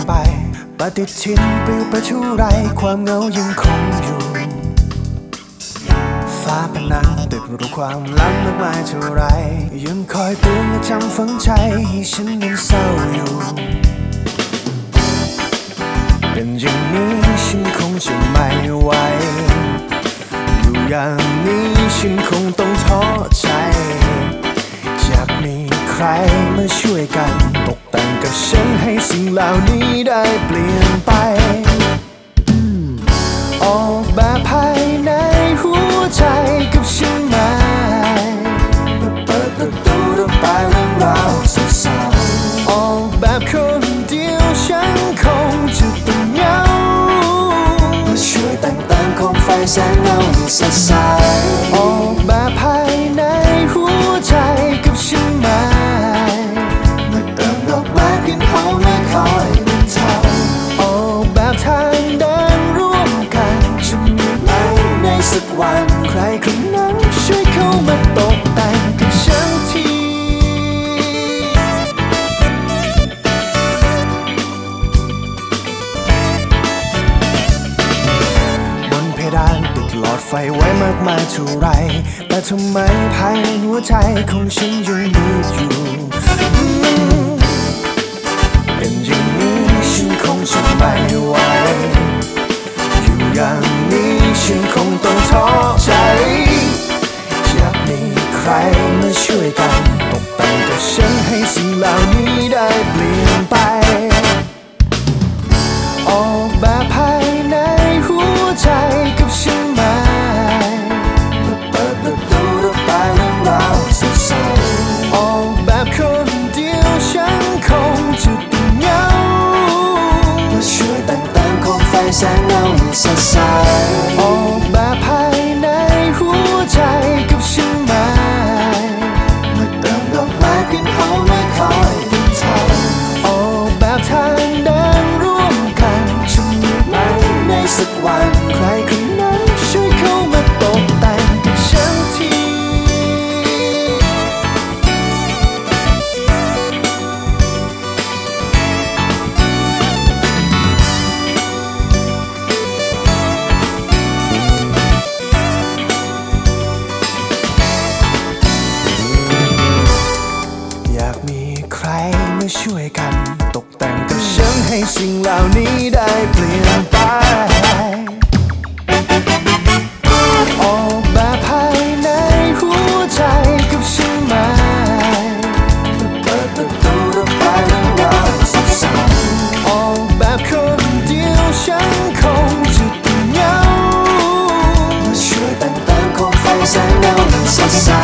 ไปปฏิทินปลิวไปเท่าไรความเหงายังคงอยู่ฟ้าผนังตึกรูปความลับมากมายเท่าไรยังคอยเตือนและจำฝังใจให้ฉันยังเศร้าอยู่เป็นอย่างนี้ฉันคงจะไม่ไหวอยู่อย่างนี้ฉันคงต้องท้อใจอยากมีใครมาช่วยกันตกแต่งกับฉันให้สิ่งเหล่านี้ได้เปลี่ยนไปออกแบบภายในหัวใจกับฉันมาเปิดประตูระบายเรื่องราวเศร้าๆออกแบบคนเดียวฉันคงจะต้องเหงามาช่วยแต่งเติมโคมไฟแสงเงาให้สดใสออกแบบภายในหัวใจกับฉันมาเติมดอกไม้กลิ่นหอมไม่คอยเป็นเท่าออกแบบทางเดินร่วมกันจะมีไหมในสักวันใครคนนั้นช่วยเข้ามาตกแต่งกับฉันทีบนเพดานติดหลอดไฟไว้มากมายเท่าไรแต่ทำไมภายในหัวใจของฉันยังมืดอยู่เป็นอย่างนี้ฉันคงจะไม่ไหวอยู่อย่างนี้ฉันคงต้องท้อใจอยากมีใครมาช่วยกันตกแต่งกับฉันให้สิ่งเหล่านี้ได้เปลี่ยนไปออกแบบภายในหัวใจกับฉันมาเปิดประตูระบายเรื่องราวเศร้าๆออกแบบคนเดียวฉันคงจะต้องเหงามาช่วยแต่งเติมโคมไฟแสงเงาให้สดใสออกแบบภายในหัวใจกับฉันมาเติมดอกไม้กลิ่นหอมไม่คอยเป็นเท่าออกแบบทางเดินร่วมกันจะมีไหมในสักวันใครคนนั้นช่วยเข้ามาตกแต่งกับฉันทีอยากมีใครมาช่วยกันตกแต่งกับฉันให้สิ่งเหล่านี้ได้เปลี่ยนไปออกแบบภายในหัวใจกับฉันมาเปิดประตูระบายเรื่องราวเศร้าๆออกแบบคนเดียวฉันคงจะต้องเหงามาช่วยแต่งเติมโคมไฟแสงเงาให้สดใส